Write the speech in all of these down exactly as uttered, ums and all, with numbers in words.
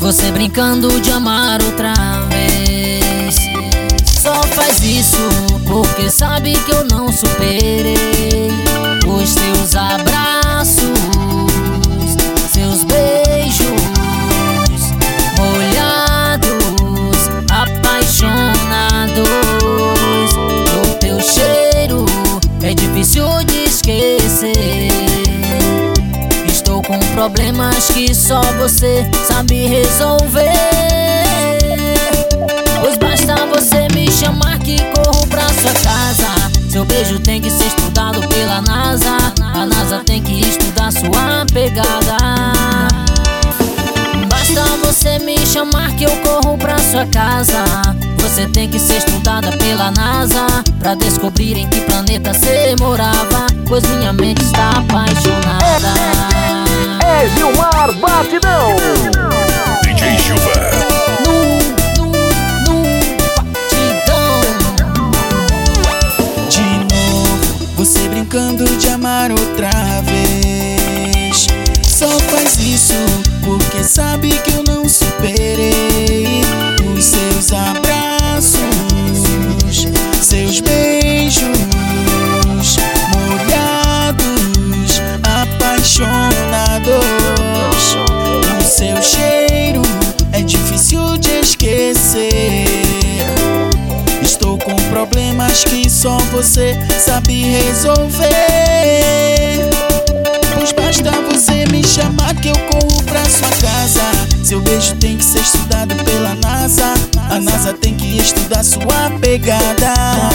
você brincando de amar outra vez. Só faz isso porque sabe que eu não superei os teus abraços, seus beijos molhados, apaixonados. O teu cheiro é difícil de esquecer. Estou com problemas que só você sabe resolver. Pois basta você me chamar que corro pra sua casa. Seu beijo tem que ser estudado pela NASA. A NASA tem que estudar sua pegada. Basta você me chamar que eu corro pra sua casa. Você tem que ser estudada pela NASA pra descobrir em que planeta você morava, pois minha mente está apaixonada. É Gilmar Batidão. D J Gilmar. No, no, no batidão. De novo, você brincando de amar outra vez. Só faz isso porque sabe que eu não superei os seus abraços, seus beijos molhados, apaixonados. O seu cheiro é difícil de esquecer. Estou com problemas que só você sabe resolver. Pois basta você me chamar que eu corro pra sua casa. Seu beijo tem que ser estudado pela NASA. A NASA tem que estudar sua pegada.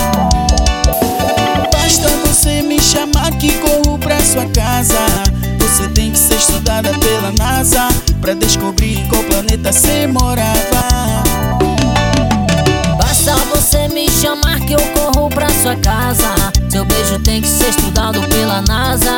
Basta você me chamar que corro pra sua casa. Você tem que ser estudada pela NASA pra descobrir em qual planeta você morava. Basta você me chamar que eu corro pra sua casa. Seu beijo tem que ser estudado pela NASA.